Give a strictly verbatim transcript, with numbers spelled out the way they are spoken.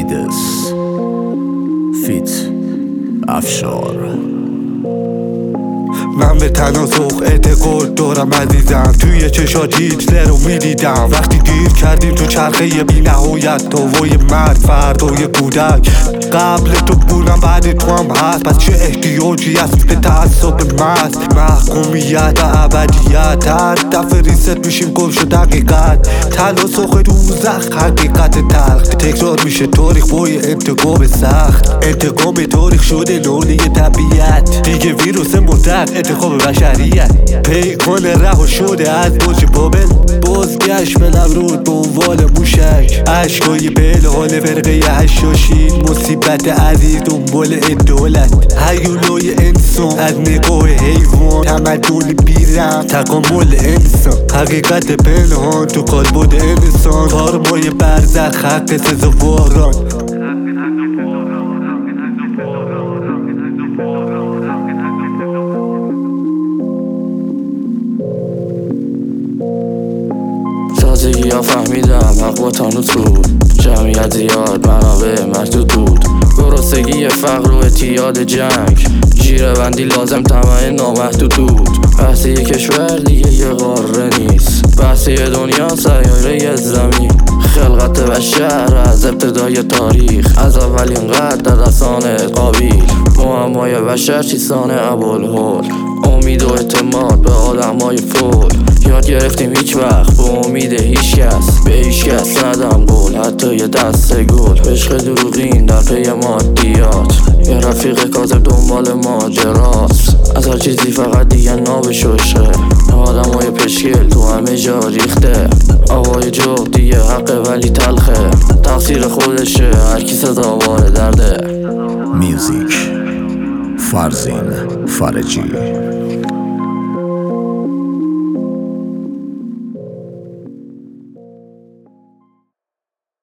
لیدس فیت افشار. من به تناسخ اعتقاد دارم عزیزم، توی چشات هیتلر رو میدیدم. وقتی گیر کردیم تو چرخه بی نهایت، تاوای مرد فردای کودک. قبل تو بودم بعد تو هم هست، پس چه احتیاجی هست به تعصب مست؟ محکومیت و ابدیت، هر دفعه ریست میشیم گم شد حقیقت. تناسخ دوزخ حقیقت تلخ، تکرار میشه تاریخ بای انتقام سخت. انتقام تاریخ شده لونه طبیعت، دیگه ویروس مطلق انتخاب بشریت. پیکان رها شده از برج بابل، بازگشت به نمرود به عنوان موشک. عشقای بل حال فرقه هشاشین، مصیبت عزیز دنبال دولت. هیولای انسان از نگاه حیوان، تمدن بیرم تکامل انسان. حقیقت پنهان تو کالبد انسان، کارمای برزخ حق سزاواران. تازگی ها فهمیدم حق با تانوت بود، جمعیت زیاد منابع محدود بود. گرسنگی فقر و اعتیاد جنگ، جیره بندی لازم طمع نامحدود بود. بحث یه کشور دیگه یه قاره نیست، بحث یه دنیا سیاره زمین. خلقت بشر از ابتدای تاریخ، از اولین قد در دستان قابیل. معمای بشر چیستان ابوالهول، امید و اعتماد به آدمای فول. یاد گرفتیم هیچ وقت به امید هیچ کس، به هیچ کس ندم قول حتی یه دسته گل. عشق دروغین در پی مادیات، یه رفیق کاذب دنبال ماجراست. از هر چیزی فقط دیگه نابش عشقه، آدمای پشکل تو همه جا ریخته. آقای جو دیگه حقه ولی تلخه، تقصیر خودشه هر کی سزاوار درده. میوزیک فرزین فرجی.